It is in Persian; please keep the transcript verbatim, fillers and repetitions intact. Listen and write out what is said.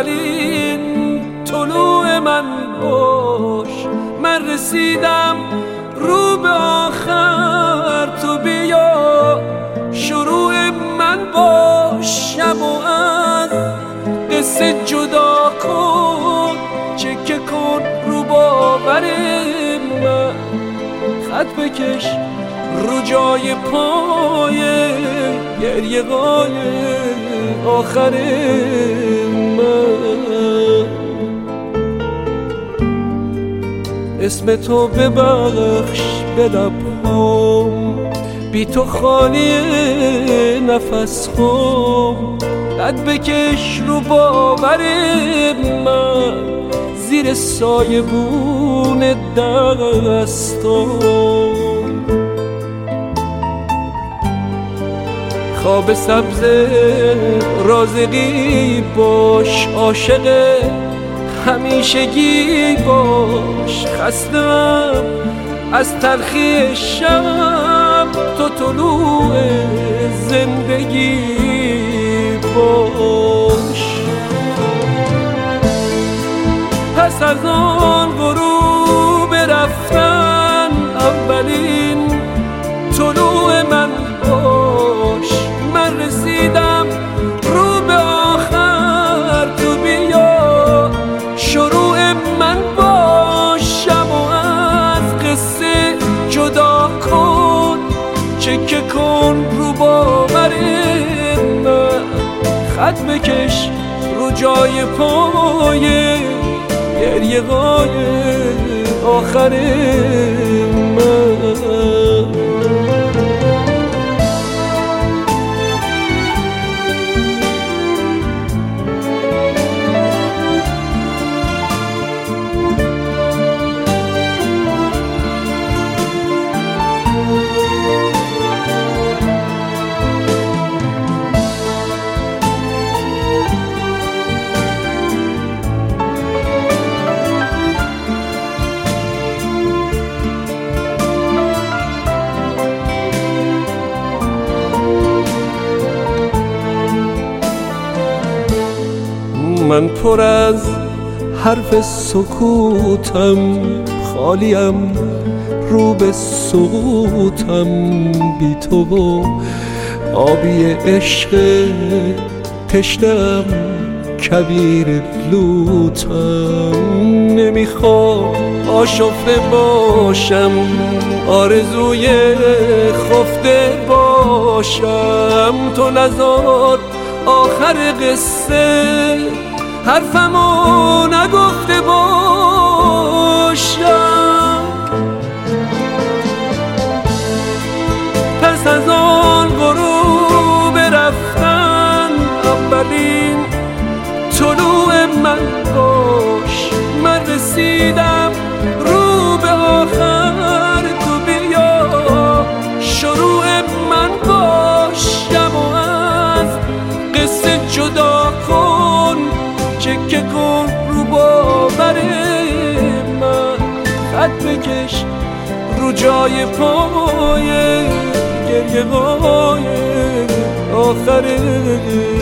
اولین طلوع من باش. من رسیدم رو به آخر، تو بیا شروع من باش. شب و از قصه جدا کن، چکه کن رو باور من. خط بکش رو جای پای گریه های آخر من. اسم تو ببخش به لبهام، بی تو خالی نفس خام. قد بکش رو باور من، زیر سایه بون دستام. خواب سبز رازقی باش، عاشق همیشگی باش. خسته‌ام از تلخی شب، تو طلوع زندگی باش. پس از آن غروب رفتن، اولین طلوع من باش. من رسیدم رو به آخر، تو بیا شروع من باش. شب و از قصه جدا کن، چکه کن رو باور من. خط بکش رو جای پای گریه های آخر من. من پر از حرف سکوتم، خالیم رو به سقوطم. بی تو و آبی عشق تشنه‌ام، کویر لوتم. نمیخوام آشفته باشم، آرزوی خفته باشم. تو نذار آخر قصه حرفمو نگفته باشم. پس از آن غروب رفتن، اولین طلوع من باش. من رسیدم رو به آخر، تو بیا شروع من باش. شب و از قصه جدا کن، چکه کن رو باور من. خط بکش رو جای پای گریه های آخر